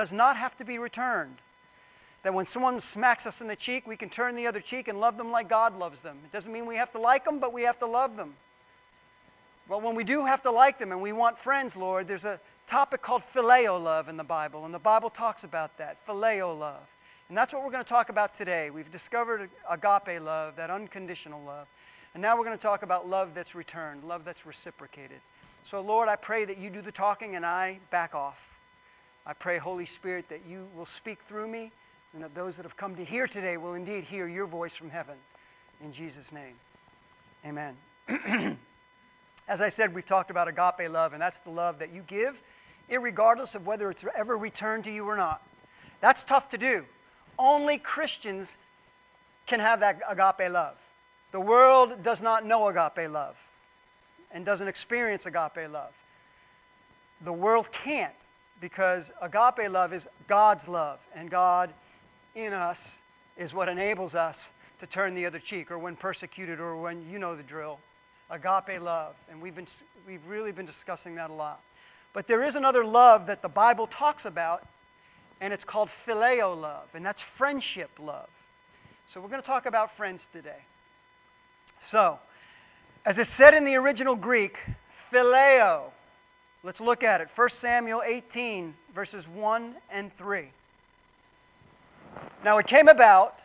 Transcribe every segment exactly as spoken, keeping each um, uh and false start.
does not have to be returned. That when someone smacks us in the cheek, we can turn the other cheek and love them like God loves them. It doesn't mean we have to like them, but we have to love them. But when we do have to like them and we want friends, Lord, there's a topic called phileo love in the Bible, and the Bible talks about that, phileo love. And that's what we're going to talk about today. We've discovered agape love, that unconditional love. And now we're going to talk about love that's returned, love that's reciprocated. So, Lord, I pray that you do the talking and I back off. I pray, Holy Spirit, that you will speak through me, and that those that have come to hear today will indeed hear your voice from heaven. In Jesus' name, amen. As I said, we've talked about agape love, and that's the love that you give, irregardless of whether it's ever returned to you or not. That's tough to do. Only Christians can have that agape love. The world does not know agape love and doesn't experience agape love. The world can't, because agape love is God's love, and God in us is what enables us to turn the other cheek, or when persecuted, or when, you know the drill, agape love. And we've been we've really been discussing that a lot. But there is another love that the Bible talks about, and it's called phileo love, and that's friendship love. So we're going to talk about friends today. So, as it said in the original Greek, phileo. Let's look at it. First Samuel eighteen, verses one and three. Now it came about,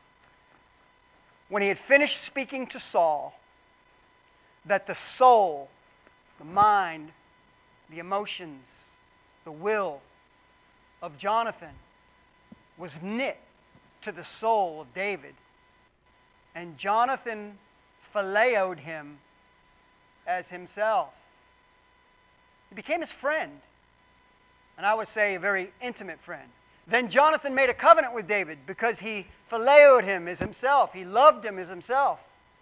when he had finished speaking to Saul, that the soul, the mind, the emotions, the will of Jonathan was knit to the soul of David. And Jonathan phileoed him as himself. He became his friend, and I would say a very intimate friend. Then Jonathan made a covenant with David because he phileoed him as himself. He loved him as himself.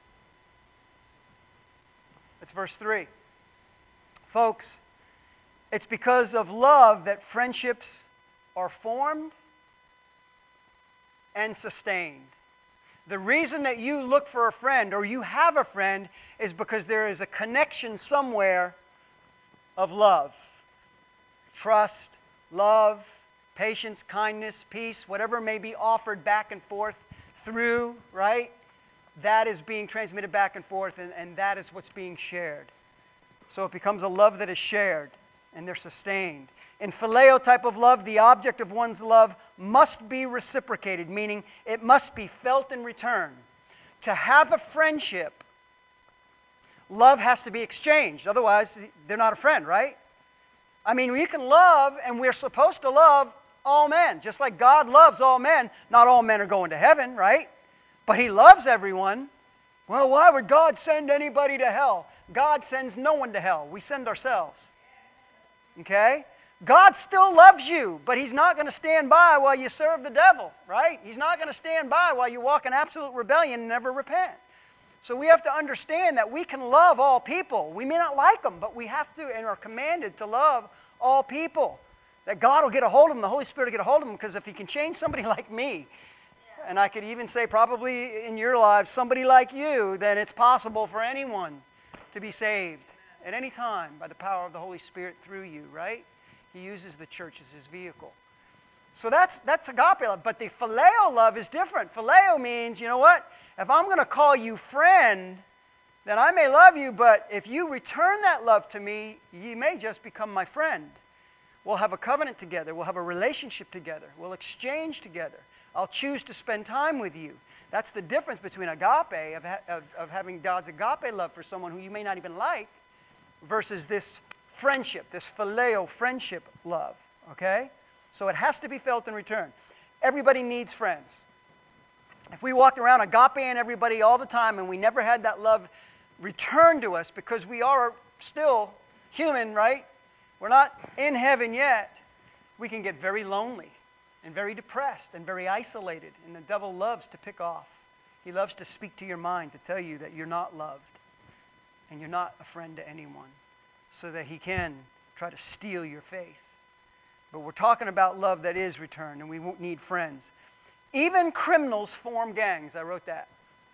That's verse three. Folks, it's because of love that friendships are formed and sustained. The reason that you look for a friend or you have a friend is because there is a connection somewhere of love. Trust, love, patience, kindness, peace, whatever may be offered back and forth through, right? That is being transmitted back and forth, and, and that is what's being shared. So it becomes a love that is shared, and they're sustained. In phileo type of love, the object of one's love must be reciprocated, meaning it must be felt in return. To have a friendship, love has to be exchanged. Otherwise, they're not a friend, right? I mean, we can love, and we're supposed to love all men. Just like God loves all men. Not all men are going to heaven, right? But He loves everyone. Well, why would God send anybody to hell? God sends no one to hell. We send ourselves. Okay? God still loves you, but He's not going to stand by while you serve the devil, right? He's not going to stand by while you walk in absolute rebellion and never repent. So we have to understand that we can love all people. We may not like them, but we have to and are commanded to love all people. That God will get a hold of them, the Holy Spirit will get a hold of them, because if He can change somebody like me, and I could even say probably in your lives, somebody like you, then it's possible for anyone to be saved at any time by the power of the Holy Spirit through you, right? He uses the church as His vehicle. So that's, that's agape love. But the phileo love is different. Phileo means, you know what? If I'm going to call you friend, then I may love you, but if you return that love to me, ye may just become my friend. We'll have a covenant together. We'll have a relationship together. We'll exchange together. I'll choose to spend time with you. That's the difference between agape, of, ha of, of having God's agape love for someone who you may not even like, versus this friendship, this phileo friendship love, okay? So it has to be felt in return. Everybody needs friends. If we walked around agape-ing everybody all the time and we never had that love returned to us because we are still human, right? We're not in heaven yet. We can get very lonely and very depressed and very isolated, and the devil loves to pick off. He loves to speak to your mind to tell you that you're not loved and you're not a friend to anyone, so that he can try to steal your faith. But we're talking about love that is returned, and we won't need friends. Even criminals form gangs. I wrote that.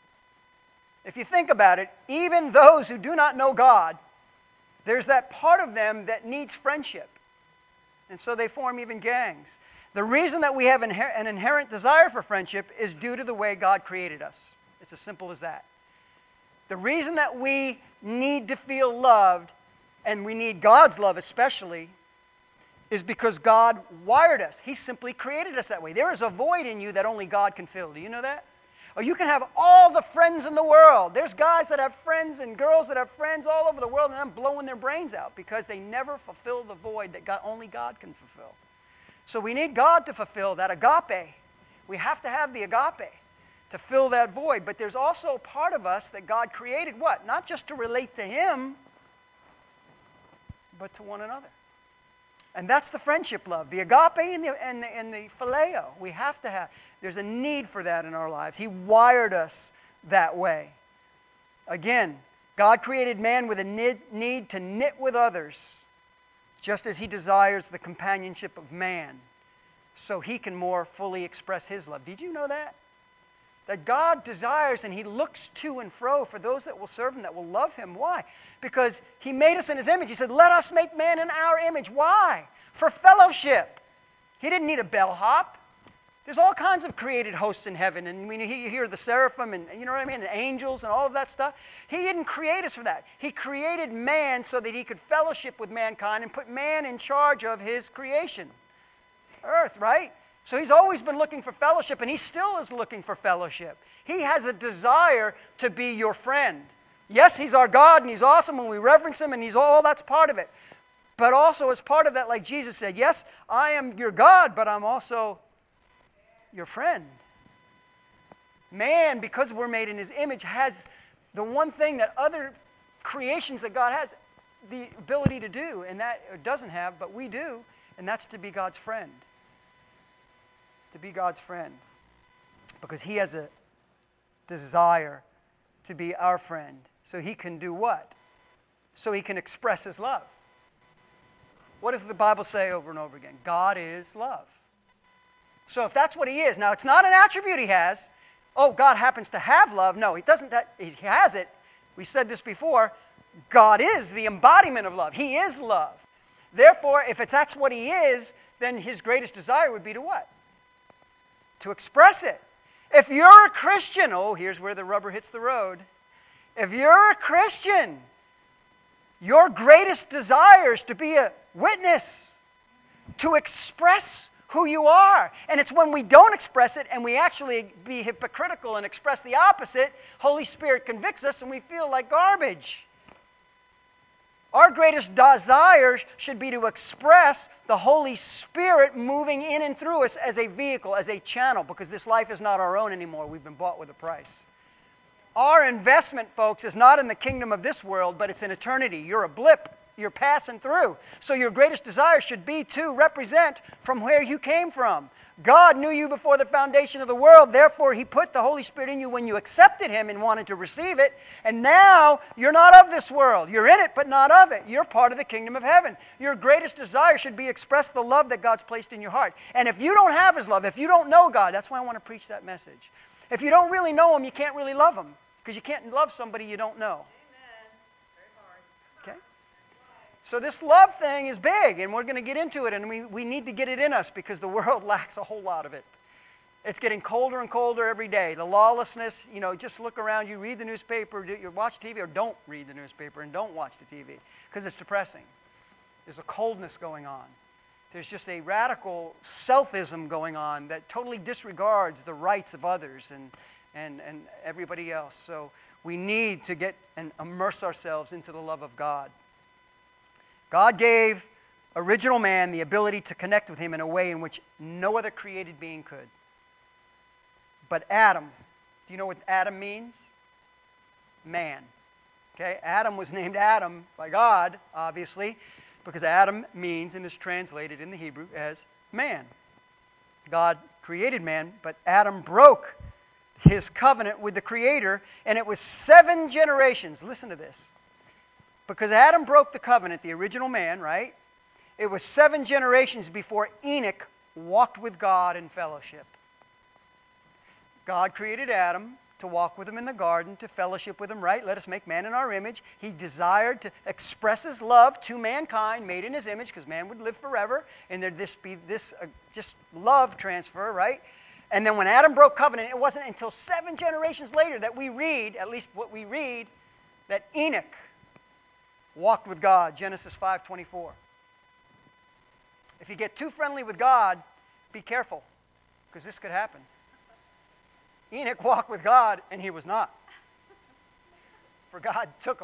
If you think about it, even those who do not know God, there's that part of them that needs friendship. And so they form even gangs. The reason that we have inher- an inherent desire for friendship is due to the way God created us. It's as simple as that. The reason that we need to feel loved, and we need God's love especially, is because God wired us. He simply created us that way. There is a void in you that only God can fill. Do you know that? Or you can have all the friends in the world. There's guys that have friends and girls that have friends all over the world, and I'm blowing their brains out because they never fulfill the void that God, only God can fulfill. So we need God to fulfill that agape. We have to have the agape to fill that void. But there's also a part of us that God created what? Not just to relate to Him, but to one another. And that's the friendship love, the agape and the, and, the, and the phileo. We have to have. There's a need for that in our lives. He wired us that way. Again, God created man with a need, need to knit with others, just as He desires the companionship of man, so He can more fully express His love. Did you know that? That God desires and He looks to and fro for those that will serve Him, that will love Him. Why? Because He made us in His image. He said, let us make man in our image. Why? For fellowship. He didn't need a bellhop. There's all kinds of created hosts in heaven. And when you hear the seraphim and, you know what I mean, and angels and all of that stuff, He didn't create us for that. He created man so that He could fellowship with mankind and put man in charge of His creation. Earth, right? So He's always been looking for fellowship, and He still is looking for fellowship. He has a desire to be your friend. Yes, He's our God, and He's awesome, and we reverence Him, and He's all that's part of it. But also as part of that, like Jesus said, yes, I am your God, but I'm also your friend. Man, because we're made in His image, has the one thing that other creations that God has the ability to do, and that it doesn't have, but we do, and that's to be God's friend. To be God's friend. Because He has a desire to be our friend. So He can do what? So He can express His love. What does the Bible say over and over again? God is love. So if that's what He is, now it's not an attribute He has. Oh, God happens to have love. No, He doesn't. That He has it. We said this before. God is the embodiment of love. He is love. Therefore, if it's, that's what He is, then His greatest desire would be to what? To express it. If you're a Christian, oh, here's where the rubber hits the road. If you're a Christian, your greatest desire is to be a witness, to express who you are. And it's when we don't express it and we actually be hypocritical and express the opposite, Holy Spirit convicts us and we feel like garbage. Our greatest desires should be to express the Holy Spirit moving in and through us as a vehicle, as a channel, because this life is not our own anymore. We've been bought with a price. Our investment, folks, is not in the kingdom of this world, but it's in eternity. You're a blip. You're passing through. So your greatest desire should be to represent from where you came from. God knew you before the foundation of the world. Therefore, He put the Holy Spirit in you when you accepted Him and wanted to receive it. And now, you're not of this world. You're in it, but not of it. You're part of the kingdom of heaven. Your greatest desire should be express the love that God's placed in your heart. And if you don't have His love, if you don't know God, that's why I want to preach that message. If you don't really know Him, you can't really love Him. Because you can't love somebody you don't know. Okay? So this love thing is big, and we're going to get into it, and we, we need to get it in us because the world lacks a whole lot of it. It's getting colder and colder every day. The lawlessness, you know, just look around you, read the newspaper, do, you watch T V, or don't read the newspaper and don't watch the T V because it's depressing. There's a coldness going on. There's just a radical selfism going on that totally disregards the rights of others and, and, and everybody else. So we need to get and immerse ourselves into the love of God. God gave original man the ability to connect with Him in a way in which no other created being could. But Adam, do you know what Adam means? Man. Okay, Adam was named Adam by God, obviously, because Adam means and is translated in the Hebrew as man. God created man, but Adam broke his covenant with the Creator, and it was seven generations. Listen to this. Because Adam broke the covenant, the original man, right? It was seven generations before Enoch walked with God in fellowship. God created Adam to walk with him in the garden, to fellowship with him, right? Let us make man in our image. He desired to express his love to mankind, made in his image, because man would live forever, and there'd this be this uh, just love transfer, right? And then when Adam broke covenant, it wasn't until seven generations later that we read, at least what we read, that Enoch walked with God, Genesis five twenty-four. If you get too friendly with God, be careful, because this could happen. Enoch walked with God, and he was not. For God took him.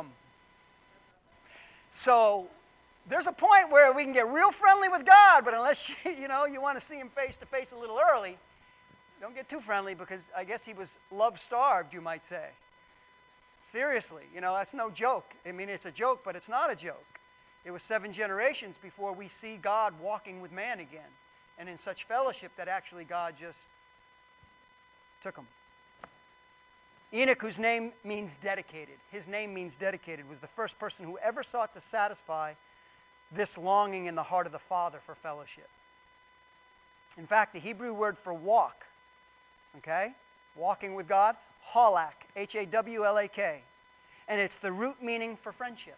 So there's a point where we can get real friendly with God, but unless you, you know, you want to see him face to face a little early, don't get too friendly, because I guess he was love-starved, you might say. Seriously, you know, that's no joke. I mean, it's a joke, but it's not a joke. It was seven generations before we see God walking with man again, and in such fellowship that actually God just took him. Enoch, whose name means dedicated, his name means dedicated, was the first person who ever sought to satisfy this longing in the heart of the Father for fellowship. In fact, the Hebrew word for walk, okay, walking with God, halak, H A W L A K, and it's the root meaning for friendship.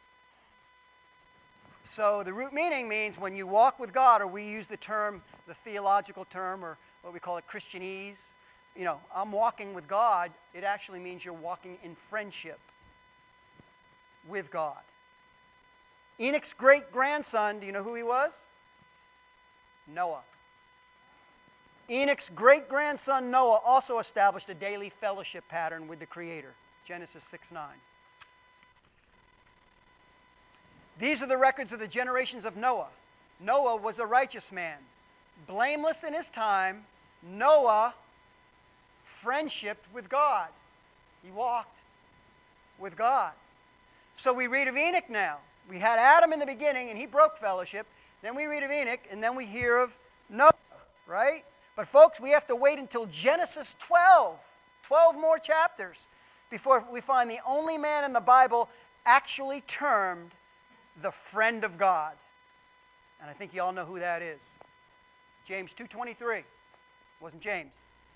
So the root meaning means when you walk with God, or we use the term, the theological term, or what we call it Christianese, you know, I'm walking with God, it actually means you're walking in friendship with God. Enoch's great-grandson, do you know who he was? Noah. Enoch's great-grandson Noah also established a daily fellowship pattern with the Creator, Genesis six nine. These are the records of the generations of Noah. Noah was a righteous man, blameless in his time. Noah friendship with God. He walked with God. So we read of Enoch now. We had Adam in the beginning, and he broke fellowship. Then we read of Enoch, and then we hear of Noah, right? But folks, we have to wait until Genesis twelve, twelve more chapters, before we find the only man in the Bible actually termed the friend of God. And I think you all know who that is. James two twenty-three. It wasn't James.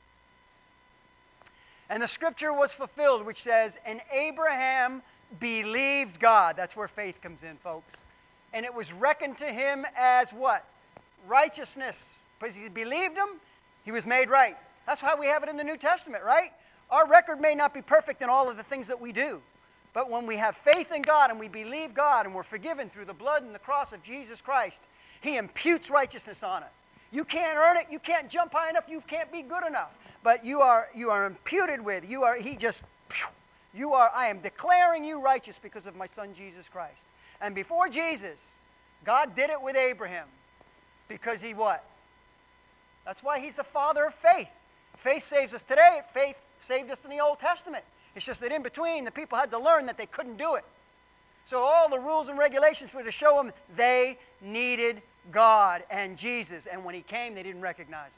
And the scripture was fulfilled, which says, and Abraham believed God. That's where faith comes in, folks. And it was reckoned to him as what? Righteousness. Because he believed him, he was made right. That's why we have it in the New Testament, right? Our record may not be perfect in all of the things that we do. But when we have faith in God and we believe God and we're forgiven through the blood and the cross of Jesus Christ, he imputes righteousness on it. You can't earn it. You can't jump high enough. You can't be good enough. But you are, you are imputed with. You are, he just, you are, I am declaring you righteous because of my son Jesus Christ. And before Jesus, God did it with Abraham. Because he what? That's why he's the father of faith. Faith saves us today. Faith saved us in the Old Testament. It's just that in between, the people had to learn that they couldn't do it. So all the rules and regulations were to show them they needed God and Jesus. And when he came, they didn't recognize him.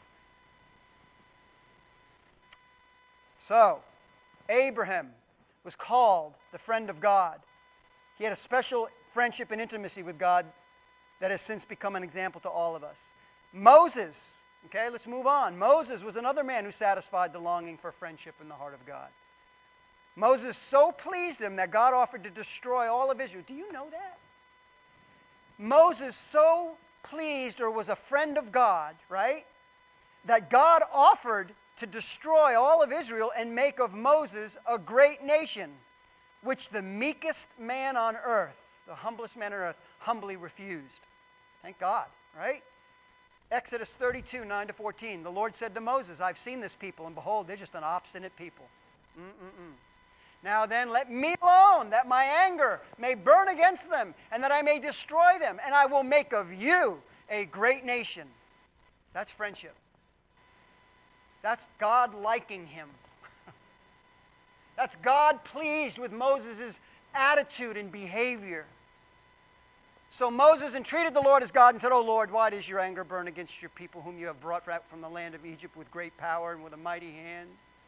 So, Abraham was called the friend of God. He had a special friendship and intimacy with God that has since become an example to all of us. Moses, okay, let's move on. Moses was another man who satisfied the longing for friendship in the heart of God. Moses so pleased him that God offered to destroy all of Israel. Do you know that? Moses so pleased or was a friend of God, right, that God offered to destroy all of Israel and make of Moses a great nation, which the meekest man on earth, the humblest man on earth, humbly refused. Thank God, right? Exodus thirty-two, nine to fourteen. The Lord said to Moses, I've seen this people, and behold, they're just an obstinate people. Mm-mm-mm. Now then, let me alone, that my anger may burn against them, and that I may destroy them, and I will make of you a great nation. That's friendship. That's God liking him. That's God pleased with Moses' attitude and behavior. So Moses entreated the Lord as God and said, O Lord, why does your anger burn against your people whom you have brought from the land of Egypt with great power and with a mighty hand?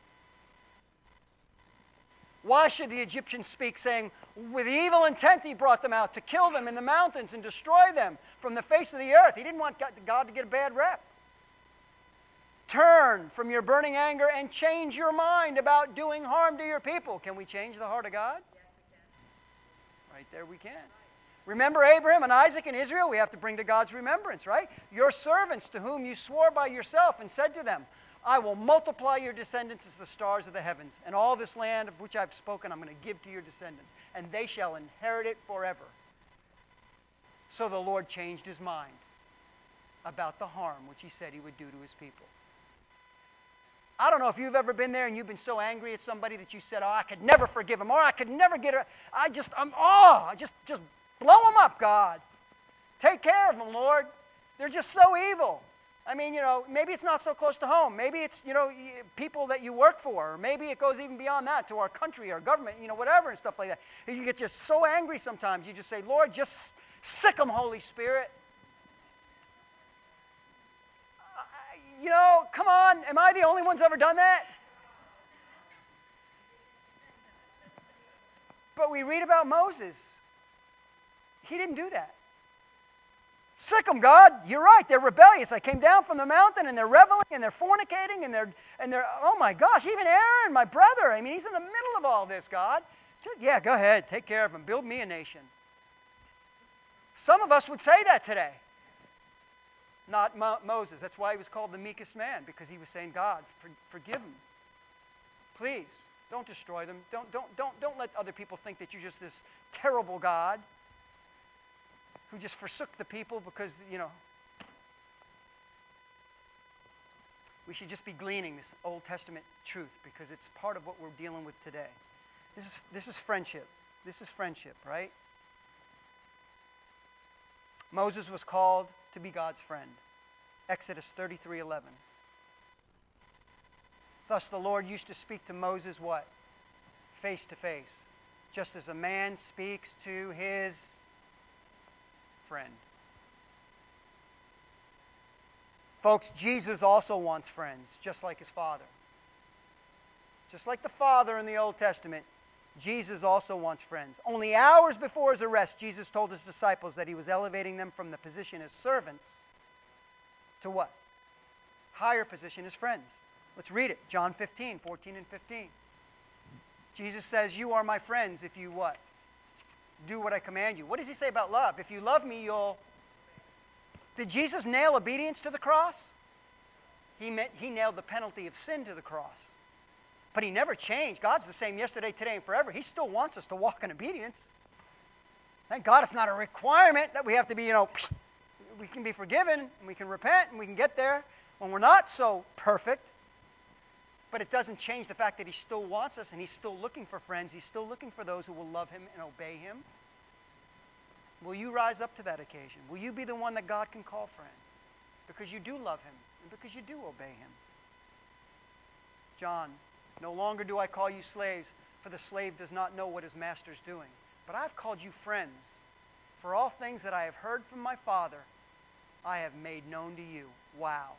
Why should the Egyptians speak, saying, with evil intent he brought them out to kill them in the mountains and destroy them from the face of the earth? He didn't want God to get a bad rep. turn from your burning anger and change your mind about doing harm to your people. Can we change the heart of God? Yes, we can. Right there we can. Remember Abraham and Isaac and Israel? We have to bring to God's remembrance, right? Your servants to whom you swore by yourself and said to them, I will multiply your descendants as the stars of the heavens, and all this land of which I've spoken I'm going to give to your descendants, and they shall inherit it forever. So the Lord changed his mind about the harm which he said he would do to his people. I don't know if you've ever been there and you've been so angry at somebody that you said, oh, I could never forgive him, or I could never get her. I just, I'm, oh, I just, just blow them up, God. Take care of them, Lord. They're just so evil. I mean, you know, maybe it's not so close to home. Maybe it's, you know, people that you work for. Or maybe it goes even beyond that to our country, our government, you know, whatever and stuff like that. And you get just so angry sometimes. You just say, Lord, just sick them, Holy Spirit. Uh, you know, come on. Am I the only one who's ever done that? But we read about Moses. He didn't do that. Sick them, God. You're right. They're rebellious. I came down from the mountain and they're reveling and they're fornicating and they're, and they're, oh my gosh, even Aaron, my brother. I mean, he's in the middle of all this, God. Just, yeah, go ahead. Take care of them. Build me a nation. Some of us would say that today. Not Mo- Moses. That's why he was called the meekest man, because he was saying, God, for, forgive them. Please, don't destroy them. Don't, don't, don't, don't let other people think that you're just this terrible God who just forsook the people because, you know, we should just be gleaning this Old Testament truth because it's part of what we're dealing with today. This is, this is friendship. This is friendship, right? Moses was called to be God's friend. Exodus thirty-three eleven. Thus the Lord used to speak to Moses what? Face to face. Just as a man speaks to his friend. Folks, Jesus also wants friends, just like his Father. Just like the Father in the Old Testament, Jesus also wants friends. Only hours before his arrest, Jesus told his disciples that he was elevating them from the position as servants to what? Higher position as friends. Let's read it. John fifteen, fourteen and fifteen. Jesus says, you are my friends if you what? Do what I command you. What does he say about love? If you love me, you'll... Did Jesus nail obedience to the cross? He meant he nailed the penalty of sin to the cross. But he never changed. God's the same yesterday, today, and forever. He still wants us to walk in obedience. Thank God it's not a requirement that we have to be, you know, we can be forgiven, and we can repent, and we can get there when we're not so perfect. But it doesn't change the fact that he still wants us, and he's still looking for friends. He's still looking for those who will love him and obey him. Will you rise up to that occasion? Will you be the one that God can call friend? Because you do love him, and because you do obey him. John, no longer do I call you slaves, for the slave does not know what his master is doing. But I've called you friends. For all things that I have heard from my Father, I have made known to you. Wow.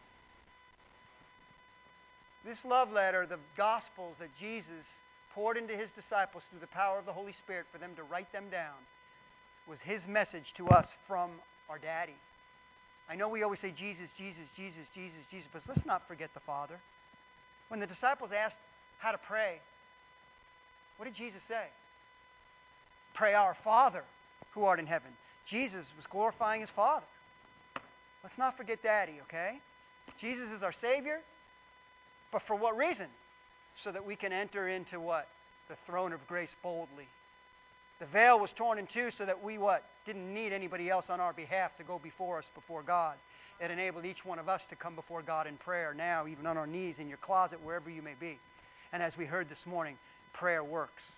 This love letter, the Gospels that Jesus poured into his disciples through the power of the Holy Spirit for them to write them down, was his message to us from our daddy. I know we always say Jesus, Jesus, Jesus, Jesus, Jesus, but let's not forget the Father. When the disciples asked how to pray, what did Jesus say? Pray our Father who art in heaven. Jesus was glorifying his Father. Let's not forget Daddy, okay? Jesus is our Savior, but for what reason? So that we can enter into what? The throne of grace boldly. The veil was torn in two so that we what? Didn't need anybody else on our behalf to go before us before God. It enabled each one of us to come before God in prayer now, even on our knees, in your closet, wherever you may be. And as we heard this morning, prayer works.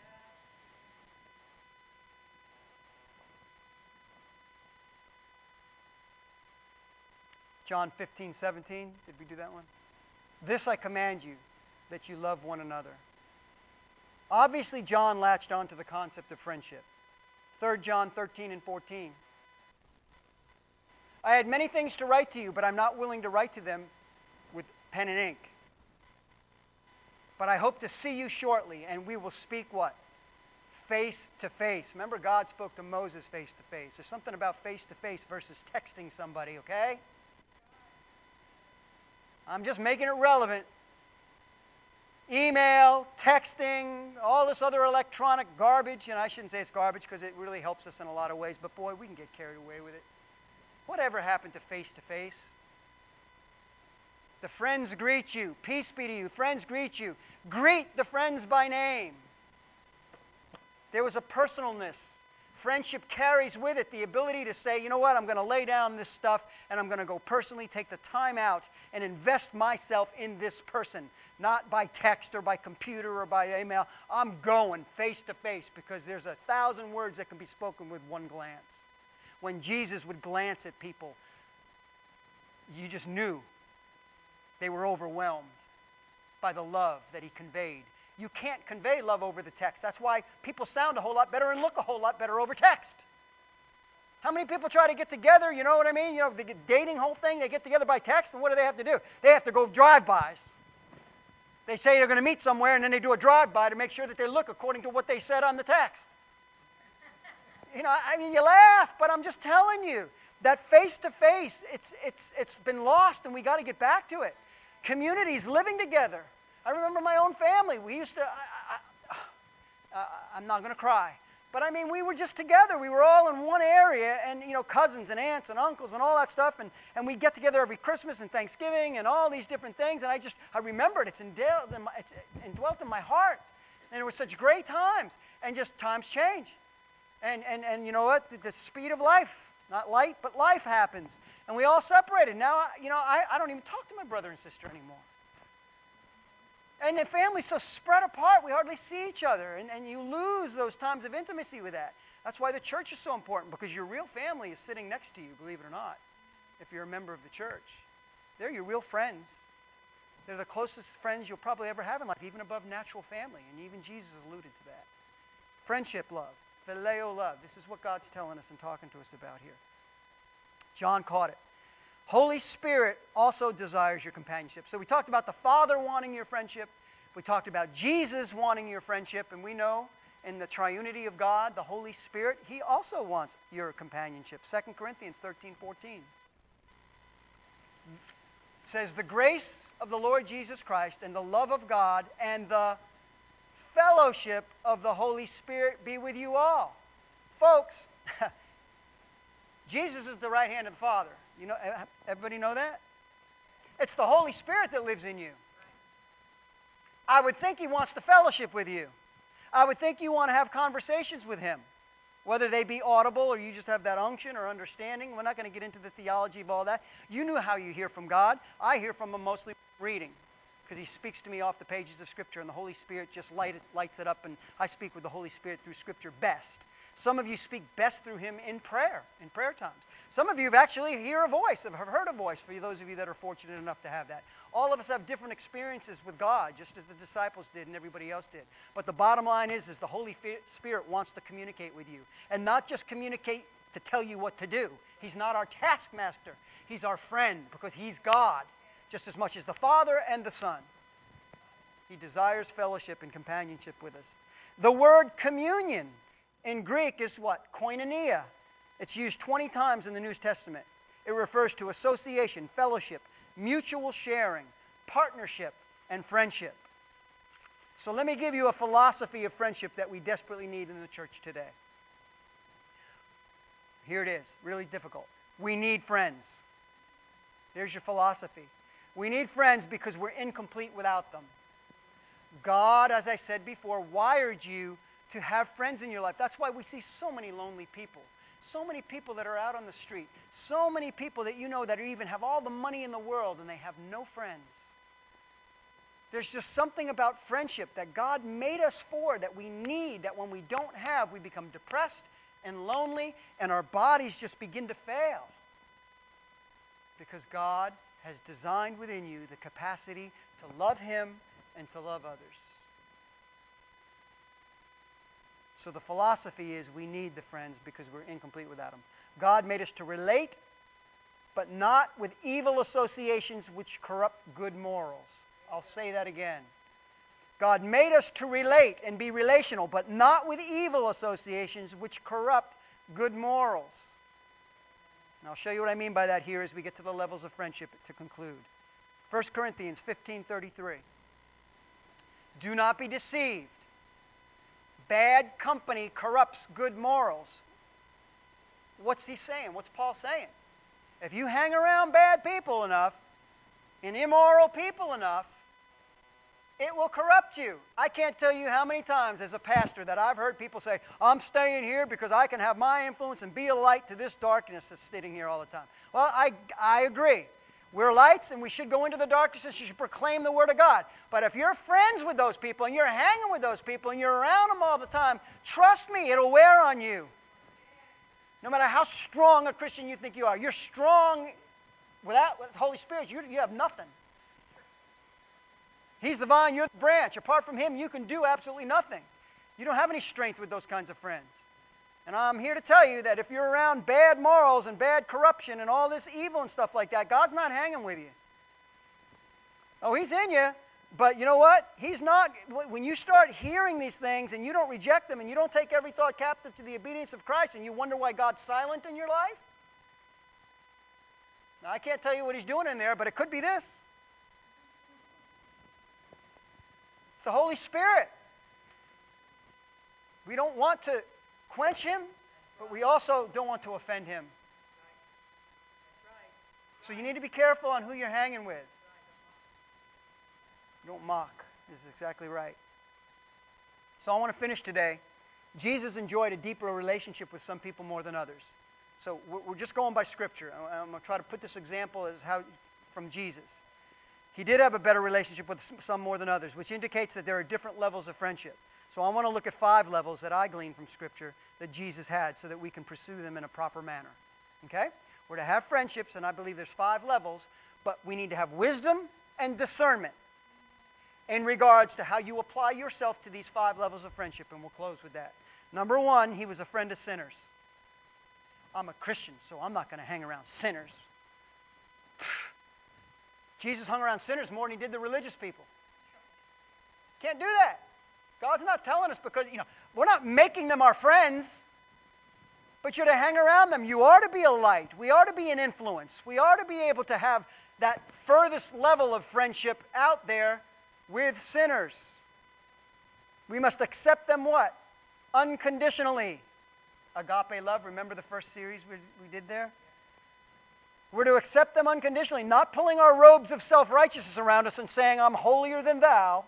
John fifteen, seventeen. Did we do that one? This I command you, that you love one another. Obviously, John latched on to the concept of friendship. Third John thirteen and fourteen. I had many things to write to you, but I'm not willing to write to them with pen and ink. But I hope to see you shortly, and we will speak what? Face to face. Remember, God spoke to Moses face to face. There's something about face to face versus texting somebody, okay? I'm just making it relevant. Email, texting, all this other electronic garbage, and I shouldn't say it's garbage because it really helps us in a lot of ways, but boy, we can get carried away with it. Whatever happened to face-to-face? The friends greet you. Peace be to you. Friends greet you. Greet the friends by name. There was a personalness. Friendship carries with it the ability to say, you know what, I'm going to lay down this stuff and I'm going to go personally take the time out and invest myself in this person. Not by text or by computer or by email. I'm going face to face because there's a thousand words that can be spoken with one glance. When Jesus would glance at people, you just knew they were overwhelmed by the love that he conveyed. You can't convey love over the text. That's why people sound a whole lot better and look a whole lot better over text. How many people try to get together, you know what I mean? You know, the dating whole thing, they get together by text, and what do they have to do? They have to go drive-bys. They say they're going to meet somewhere, and then they do a drive-by to make sure that they look according to what they said on the text. You know, I mean, you laugh, but I'm just telling you, that face-to-face, it's, it's, it's been lost, and we got to get back to it. Communities living together. I remember my own family. We used to, I, I, I, I'm not going to cry, but I mean, we were just together. We were all in one area, and you know, cousins and aunts and uncles and all that stuff, and, and we'd get together every Christmas and Thanksgiving and all these different things, and I just, I remembered it's indwelt in my, it's indwelt in my heart, and it was such great times, and just times change. And, and, and you know what, the, the speed of life, not light, but life happens, and we all separated. Now, you know, I, I don't even talk to my brother and sister anymore. And the family's so spread apart, we hardly see each other. And, and you lose those times of intimacy with that. That's why the church is so important, because your real family is sitting next to you, believe it or not, if you're a member of the church. They're your real friends. They're the closest friends you'll probably ever have in life, even above natural family. And even Jesus alluded to that. Friendship love, phileo love. This is what God's telling us and talking to us about here. John caught it. Holy Spirit also desires your companionship. So we talked about the Father wanting your friendship. We talked about Jesus wanting your friendship. And we know in the triunity of God, the Holy Spirit, He also wants your companionship. Second Corinthians thirteen fourteen says, the grace of the Lord Jesus Christ and the love of God and the fellowship of the Holy Spirit be with you all. Folks, Jesus is the right hand of the Father. You know, everybody know that? It's the Holy Spirit that lives in you. I would think He wants to fellowship with you. I would think you want to have conversations with Him, whether they be audible or you just have that unction or understanding. We're not going to get into the theology of all that. You knew how you hear from God. I hear from Him mostly reading, because He speaks to me off the pages of Scripture, and the Holy Spirit just light it, lights it up, and I speak with the Holy Spirit through Scripture best. Some of you speak best through Him in prayer, in prayer times. Some of you have actually hear a voice, have heard a voice, for those of you that are fortunate enough to have that. All of us have different experiences with God, just as the disciples did and everybody else did. But the bottom line is, is the Holy Spirit wants to communicate with you. And not just communicate to tell you what to do. He's not our taskmaster. He's our friend, because He's God, just as much as the Father and the Son. He desires fellowship and companionship with us. The word communion in Greek is what? Koinonia. It's used twenty times in the New Testament. It refers to association, fellowship, mutual sharing, partnership, and friendship. So let me give you a philosophy of friendship that we desperately need in the church today. Here it is, really difficult. We need friends. There's your philosophy. We need friends because we're incomplete without them. God, as I said before, wired you to have friends in your life. That's why we see so many lonely people. So many people that are out on the street. So many people that you know that even have all the money in the world and they have no friends. There's just something about friendship that God made us for, that we need, that when we don't have, we become depressed and lonely and our bodies just begin to fail. Because God has designed within you the capacity to love Him and to love others. So the philosophy is we need the friends because we're incomplete without them. God made us to relate, but not with evil associations which corrupt good morals. I'll say that again. God made us to relate and be relational, but not with evil associations which corrupt good morals. And I'll show you what I mean by that here as we get to the levels of friendship to conclude. First Corinthians fifteen thirty-three. Do not be deceived. Bad company corrupts good morals. What's he saying? What's Paul saying? If you hang around bad people enough and immoral people enough, it will corrupt you. I can't tell you how many times as a pastor that I've heard people say, I'm staying here because I can have my influence and be a light to this darkness that's sitting here all the time. Well, I, I agree. We're lights and we should go into the darkness and you should proclaim the Word of God. But if you're friends with those people and you're hanging with those people and you're around them all the time, trust me, it'll wear on you. No matter how strong a Christian you think you are, you're strong without with the Holy Spirit, you, you have nothing. He's the vine, you're the branch. Apart from Him, you can do absolutely nothing. You don't have any strength with those kinds of friends. And I'm here to tell you that if you're around bad morals and bad corruption and all this evil and stuff like that, God's not hanging with you. Oh, He's in you, but you know what? He's not. When you start hearing these things and you don't reject them and you don't take every thought captive to the obedience of Christ and you wonder why God's silent in your life, now I can't tell you what He's doing in there, but it could be this. It's the Holy Spirit. We don't want to quench Him, but we also don't want to offend Him. So you need to be careful on who you're hanging with. Don't mock. This is exactly right. So I want to finish today. Jesus enjoyed a deeper relationship with some people more than others. So we're just going by Scripture. I'm going to try to put this example as how from Jesus. He did have a better relationship with some more than others, which indicates that there are different levels of friendship. So I want to look at five levels that I gleaned from Scripture that Jesus had so that we can pursue them in a proper manner. Okay? We're to have friendships, and I believe there's five levels, but we need to have wisdom and discernment in regards to how you apply yourself to these five levels of friendship, and we'll close with that. Number one, he was a friend of sinners. I'm a Christian, so I'm not going to hang around sinners. Jesus hung around sinners more than he did the religious people. Can't do that. God's not telling us because, you know, we're not making them our friends, but you're to hang around them. You are to be a light. We are to be an influence. We are to be able to have that furthest level of friendship out there with sinners. We must accept them what? Unconditionally. Agape love, remember the first series we, we did there? We're to accept them unconditionally, not pulling our robes of self-righteousness around us and saying, I'm holier than thou.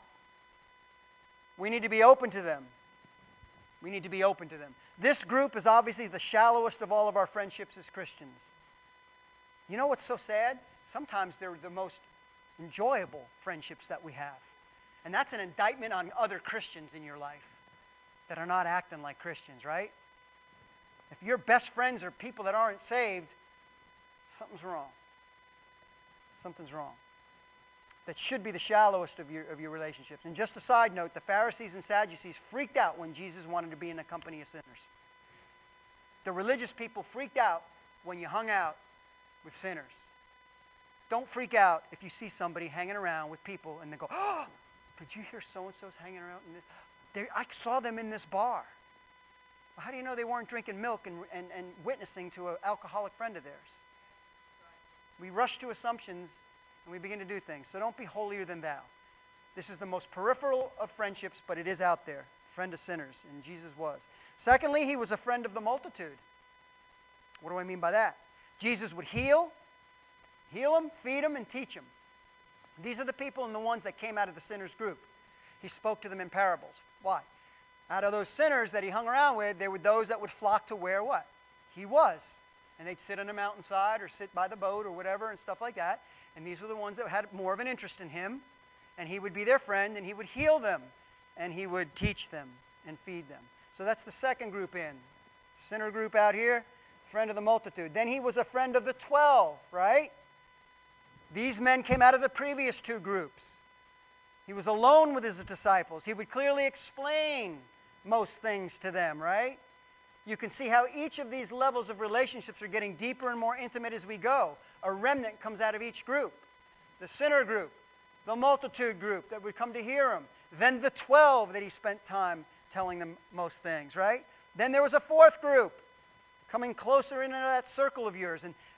We need to be open to them. We need to be open to them. This group is obviously the shallowest of all of our friendships as Christians. You know what's so sad? Sometimes they're the most enjoyable friendships that we have. And that's an indictment on other Christians in your life that are not acting like Christians, right? If your best friends are people that aren't saved, something's wrong. Something's wrong. That should be the shallowest of your, of your relationships. And just a side note, the Pharisees and Sadducees freaked out when Jesus wanted to be in the company of sinners. The religious people freaked out when you hung out with sinners. Don't freak out if you see somebody hanging around with people and they go, oh, did you hear so-and-so's hanging around in this? They, I saw them in this bar. Well, how do you know they weren't drinking milk and, and, and witnessing to an alcoholic friend of theirs? We rush to assumptions and we begin to do things. So don't be holier than thou. This is the most peripheral of friendships, but it is out there. Friend of sinners, and Jesus was. Secondly, he was a friend of the multitude. What do I mean by that? Jesus would heal, heal them, feed them, and teach them. These are the people and the ones that came out of the sinners group. He spoke to them in parables. Why? Out of those sinners that he hung around with, there were those that would flock to where what? He was. And they'd sit on a mountainside or sit by the boat or whatever and stuff like that. And these were the ones that had more of an interest in him. And he would be their friend and he would heal them. And he would teach them and feed them. So that's the second group in. Sinner group out here, friend of the multitude. Then he was a friend of the twelve, right? These men came out of the previous two groups. He was alone with his disciples. He would clearly explain most things to them, right? You can see how each of these levels of relationships are getting deeper and more intimate as we go. A remnant comes out of each group. The sinner group, the multitude group that would come to hear him. Then the twelve that he spent time telling them most things, right? Then there was a fourth group coming closer into that circle of yours. And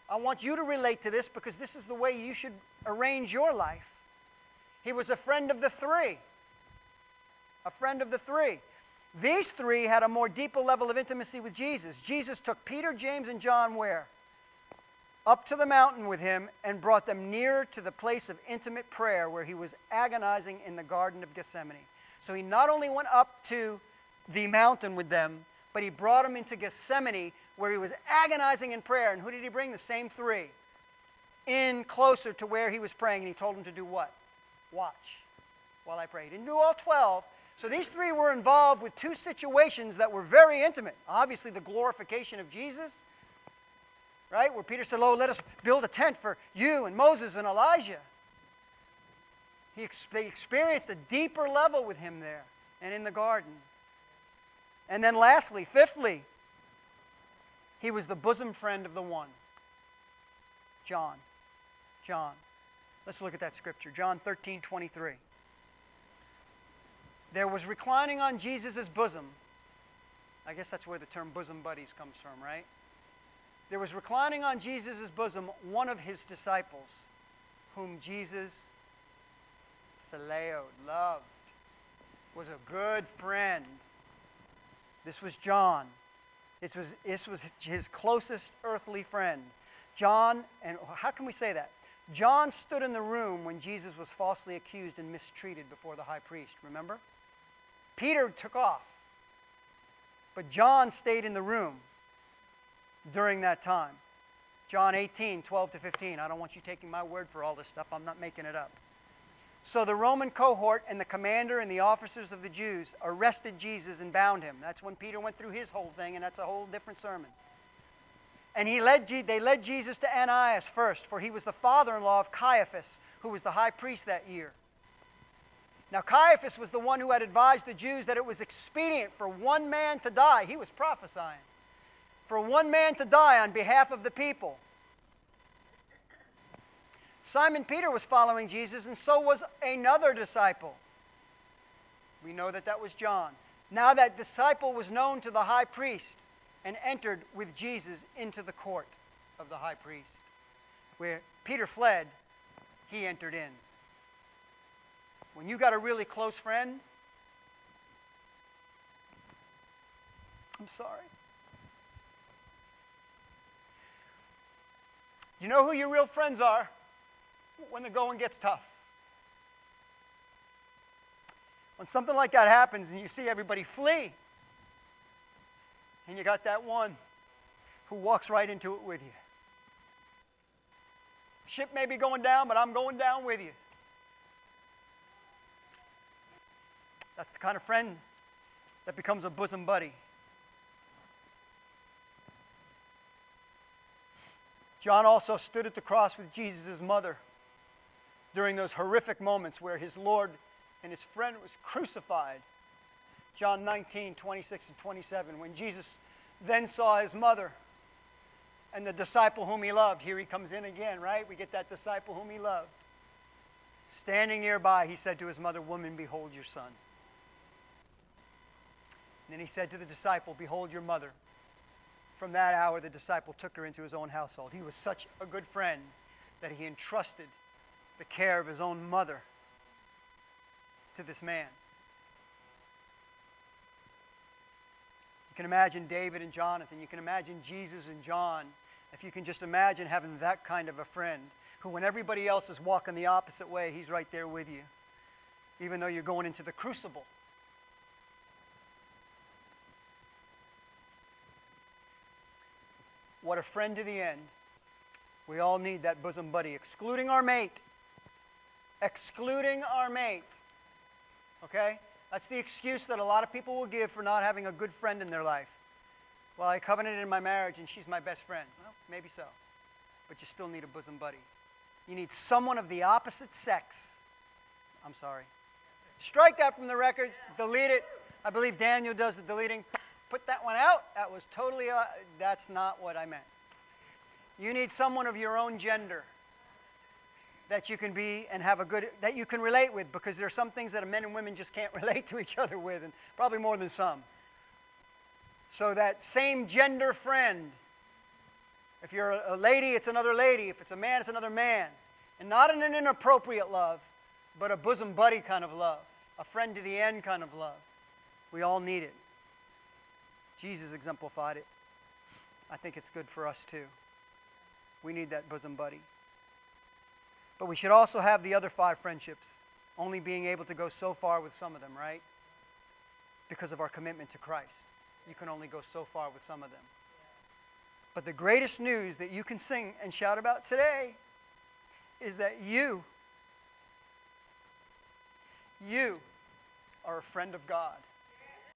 I want you to relate to this because this is the way you should arrange your life. He was a friend of the three. A friend of the three. These three had a more deeper level of intimacy with Jesus. Jesus took Peter, James, and John where? Up to the mountain with him and brought them nearer to the place of intimate prayer where he was agonizing in the Garden of Gethsemane. So he not only went up to the mountain with them, but he brought them into Gethsemane where he was agonizing in prayer. And who did he bring? The same three. In closer to where he was praying, and he told them to do what? Watch while I pray. He didn't do all twelve. So these three were involved with two situations that were very intimate. Obviously, the glorification of Jesus, right? Where Peter said, "Oh, let us build a tent for you and Moses and Elijah." He ex- they experienced a deeper level with him there and in the garden. And then lastly, fifthly, he was the bosom friend of the one. John. John. Let's look at that scripture. John thirteen twenty-three. There was reclining on Jesus' bosom. I guess that's where the term bosom buddies comes from, right? There was reclining on Jesus' bosom one of his disciples, whom Jesus phileo, loved, was a good friend. This was John. This was, this was his closest earthly friend. John, and how can we say that? John stood in the room when Jesus was falsely accused and mistreated before the high priest, remember? Peter took off, but John stayed in the room during that time. John eighteen, twelve to fifteen. I don't want you taking my word for all this stuff. I'm not making it up. So the Roman cohort and the commander and the officers of the Jews arrested Jesus and bound him. That's when Peter went through his whole thing, and that's a whole different sermon. And he led, they led Jesus to Ananias first, for he was the father-in-law of Caiaphas, who was the high priest that year. Now Caiaphas was the one who had advised the Jews that it was expedient for one man to die. He was prophesying. For one man to die on behalf of the people. Simon Peter was following Jesus, and so was another disciple. We know that that was John. Now that disciple was known to the high priest and entered with Jesus into the court of the high priest. Where Peter fled, he entered in. When you got a really close friend, I'm sorry. You know who your real friends are when the going gets tough. When something like that happens and you see everybody flee, and you got that one who walks right into it with you. Ship may be going down, but I'm going down with you. That's the kind of friend that becomes a bosom buddy. John also stood at the cross with Jesus' mother during those horrific moments where his Lord and his friend was crucified. John nineteen, twenty-six and twenty-seven. When Jesus then saw his mother and the disciple whom he loved. Here he comes in again, right? We get that disciple whom he loved. Standing nearby, he said to his mother, "Woman, behold your son." And then he said to the disciple, "Behold your mother." From that hour, the disciple took her into his own household. He was such a good friend that he entrusted the care of his own mother to this man. You can imagine David and Jonathan. You can imagine Jesus and John. If you can just imagine having that kind of a friend who, when everybody else is walking the opposite way, he's right there with you, even though you're going into the crucible. What a friend to the end. We all need that bosom buddy, excluding our mate. Excluding our mate. Okay? That's the excuse that a lot of people will give for not having a good friend in their life. Well, I covenanted in my marriage and she's my best friend. Well, maybe so. But you still need a bosom buddy. You need someone of the opposite sex. I'm sorry. Strike that from the records. Delete it. I believe Daniel does the deleting. Put that one out. That was totally, uh, that's not what I meant. You need someone of your own gender that you can be and have a good, that you can relate with, because there are some things that men and women just can't relate to each other with, and probably more than some. So that same gender friend If you're a lady, it's another lady. If it's a man, it's another man. And not in an inappropriate love, but a bosom buddy kind of love, a friend to the end kind of love. We all need it. Jesus exemplified it. I think it's good for us too. We need that bosom buddy. But we should also have the other five friendships, only being able to go so far with some of them, right? Because of our commitment to Christ. You can only go so far with some of them. But the greatest news that you can sing and shout about today is that you, you are a friend of God.